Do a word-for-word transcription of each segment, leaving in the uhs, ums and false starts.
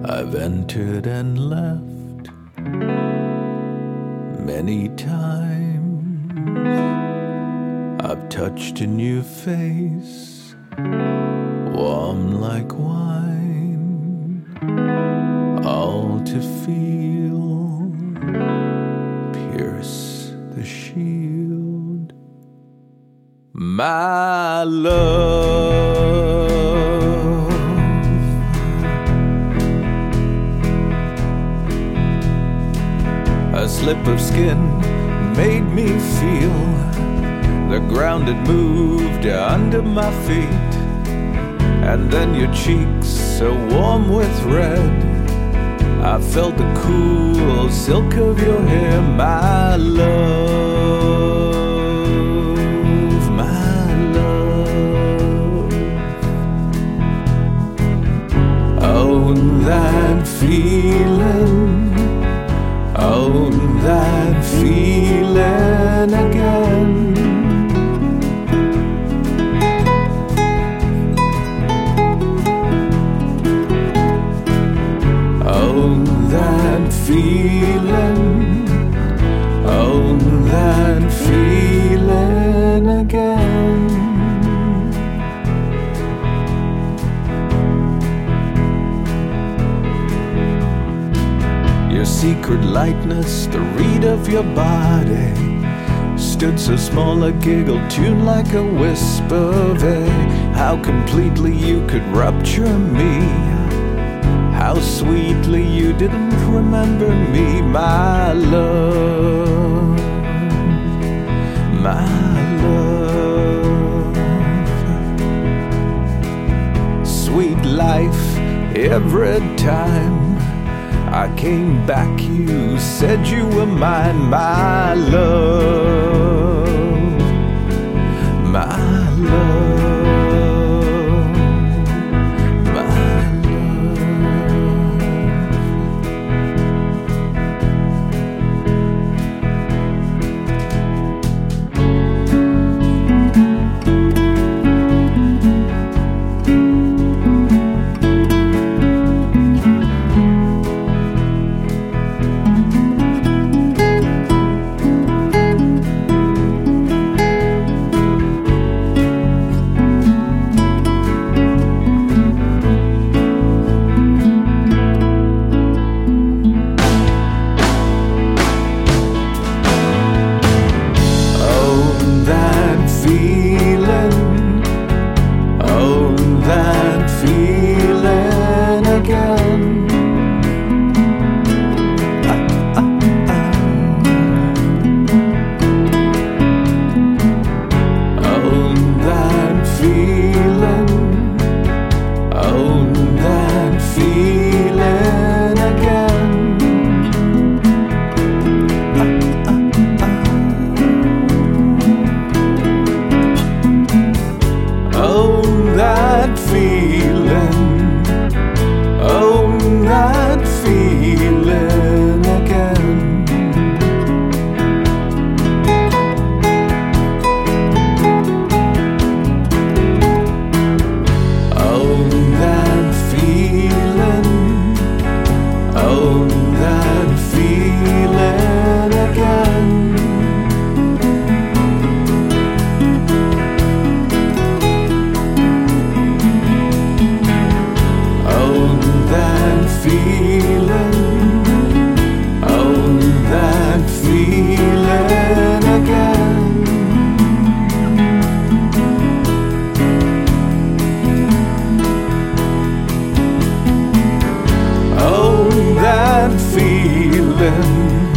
I've entered and left many times. I've touched a new face, warm like wine, all to feel, pierce the shield. My love, a slip of skin made me feel the ground had moved under my feet, and then your cheeks so warm with red, I felt the cool silk of your hair. My love, my love. Oh, that feeling, oh, that feeling again. Oh, that feeling, oh, that feeling again. Your secret lightness, the reed of your body, stood so small a giggle, tuned like a whisper of air. How completely you could rupture me, how sweetly you didn't remember me. My love, my love. Sweet life, every time I came back you said you were mine. My love, my love.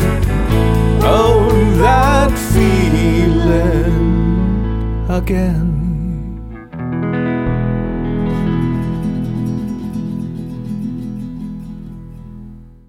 Oh, that feeling again.